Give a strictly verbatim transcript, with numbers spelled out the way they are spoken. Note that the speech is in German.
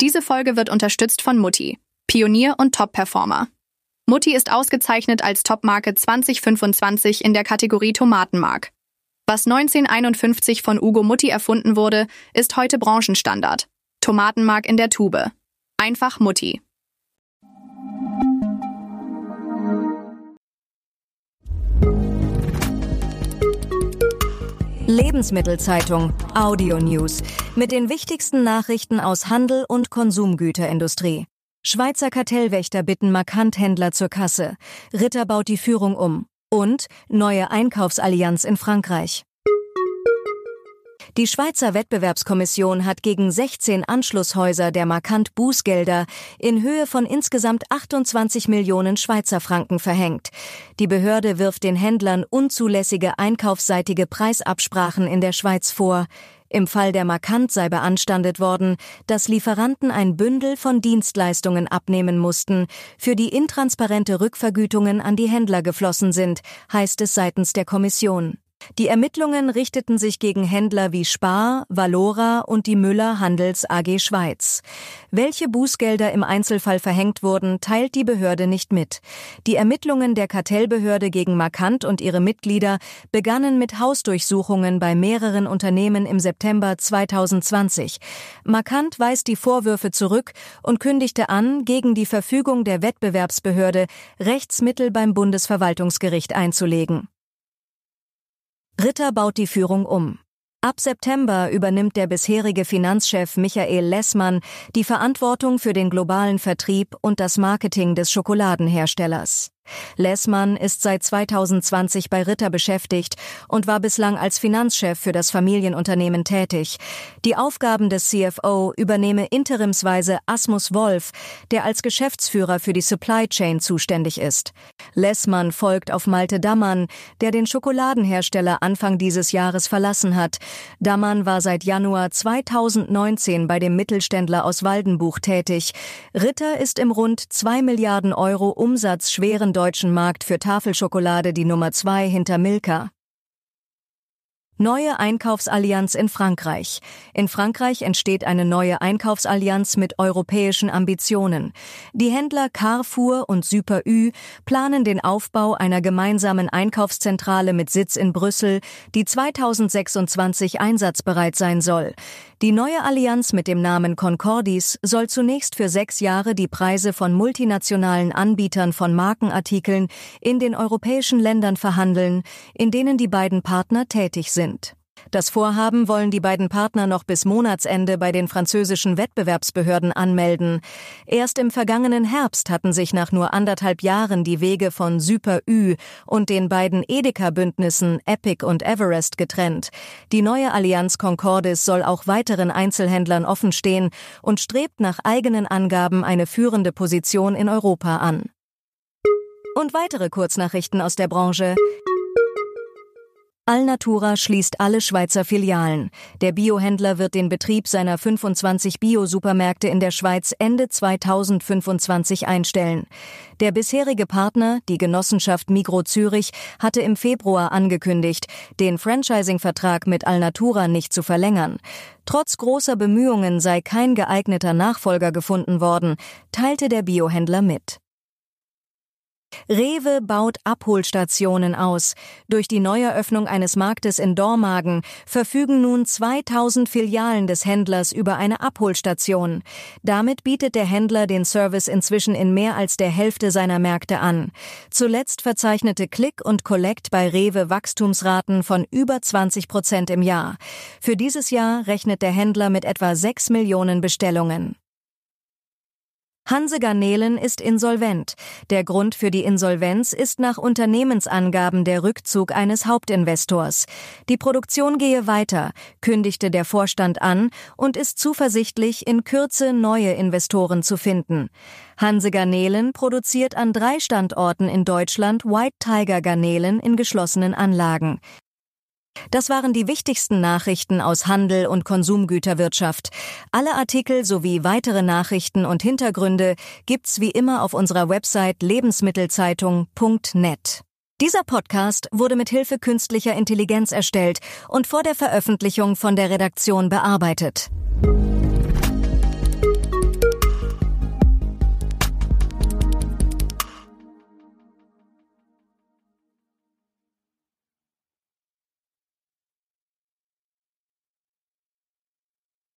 Diese Folge wird unterstützt von Mutti, Pionier und Top-Performer. Mutti ist ausgezeichnet als Topmarke zwanzig fünfundzwanzig in der Kategorie Tomatenmark. Was neunzehnhunderteinundfünfzig von Ugo Mutti erfunden wurde, ist heute Branchenstandard. Tomatenmark in der Tube. Einfach Mutti. Lebensmittelzeitung Audio News mit den wichtigsten Nachrichten aus Handel und Konsumgüterindustrie. Schweizer Kartellwächter bitten Markant-Händler zur Kasse. Ritter baut die Führung um. Und neue Einkaufsallianz in Frankreich. Die Schweizer Wettbewerbskommission hat gegen sechzehn Anschlusshäuser der Markant Bußgelder in Höhe von insgesamt achtundzwanzig Millionen Schweizer Franken verhängt. Die Behörde wirft den Händlern unzulässige einkaufsseitige Preisabsprachen in der Schweiz vor. Im Fall der Markant sei beanstandet worden, dass Lieferanten ein Bündel von Dienstleistungen abnehmen mussten, für die intransparente Rückvergütungen an die Händler geflossen sind, heißt es seitens der Kommission. Die Ermittlungen richteten sich gegen Händler wie Spar, Valora und die Müller Handels A G Schweiz. Welche Bußgelder im Einzelfall verhängt wurden, teilt die Behörde nicht mit. Die Ermittlungen der Kartellbehörde gegen Markant und ihre Mitglieder begannen mit Hausdurchsuchungen bei mehreren Unternehmen im September zweitausendzwanzig. Markant weist die Vorwürfe zurück und kündigte an, gegen die Verfügung der Wettbewerbsbehörde Rechtsmittel beim Bundesverwaltungsgericht einzulegen. Ritter baut die Führung um. Ab September übernimmt der bisherige Finanzchef Michael Lessmann die Verantwortung für den globalen Vertrieb und das Marketing des Schokoladenherstellers. Lessmann ist seit zweitausendzwanzig bei Ritter beschäftigt und war bislang als Finanzchef für das Familienunternehmen tätig. Die Aufgaben des C F O übernehme interimsweise Asmus Wolf, der als Geschäftsführer für die Supply Chain zuständig ist. Lessmann folgt auf Malte Dammann, der den Schokoladenhersteller Anfang dieses Jahres verlassen hat. Dammann war seit Januar zweitausendneunzehn bei dem Mittelständler aus Waldenbuch tätig. Ritter ist im rund zwei Milliarden Euro Umsatz schweren deutschen Markt für Tafelschokolade die Nummer zwei hinter Milka. Neue Einkaufsallianz in Frankreich. In Frankreich entsteht eine neue Einkaufsallianz mit europäischen Ambitionen. Die Händler Carrefour und Super Ü planen den Aufbau einer gemeinsamen Einkaufszentrale mit Sitz in Brüssel, die zweitausendsechsundzwanzig einsatzbereit sein soll. Die neue Allianz mit dem Namen Concordis soll zunächst für sechs Jahre die Preise von multinationalen Anbietern von Markenartikeln in den europäischen Ländern verhandeln, in denen die beiden Partner tätig sind. Das Vorhaben wollen die beiden Partner noch bis Monatsende bei den französischen Wettbewerbsbehörden anmelden. Erst im vergangenen Herbst hatten sich nach nur anderthalb Jahren die Wege von Super Ü und den beiden Edeka-Bündnissen Epic und Everest getrennt. Die neue Allianz Concordis soll auch weiteren Einzelhändlern offenstehen und strebt nach eigenen Angaben eine führende Position in Europa an. Und weitere Kurznachrichten aus der Branche. Alnatura schließt alle Schweizer Filialen. Der Biohändler wird den Betrieb seiner fünfundzwanzig Bio-Supermärkte in der Schweiz Ende zweitausendfünfundzwanzig einstellen. Der bisherige Partner, die Genossenschaft Migros Zürich, hatte im Februar angekündigt, den Franchising-Vertrag mit Alnatura nicht zu verlängern. Trotz großer Bemühungen sei kein geeigneter Nachfolger gefunden worden, teilte der Biohändler mit. Rewe baut Abholstationen aus. Durch die Neueröffnung eines Marktes in Dormagen verfügen nun zweitausend Filialen des Händlers über eine Abholstation. Damit bietet der Händler den Service inzwischen in mehr als der Hälfte seiner Märkte an. Zuletzt verzeichnete Click und Collect bei Rewe Wachstumsraten von über zwanzig Prozent im Jahr. Für dieses Jahr rechnet der Händler mit etwa sechs Millionen Bestellungen. Hanse Garnelen ist insolvent. Der Grund für die Insolvenz ist nach Unternehmensangaben der Rückzug eines Hauptinvestors. Die Produktion gehe weiter, kündigte der Vorstand an und ist zuversichtlich, in Kürze neue Investoren zu finden. Hanse Garnelen produziert an drei Standorten in Deutschland White Tiger Garnelen in geschlossenen Anlagen. Das waren die wichtigsten Nachrichten aus Handel und Konsumgüterwirtschaft. Alle Artikel sowie weitere Nachrichten und Hintergründe gibt's wie immer auf unserer Website lebensmittelzeitung punkt net. Dieser Podcast wurde mit Hilfe künstlicher Intelligenz erstellt und vor der Veröffentlichung von der Redaktion bearbeitet.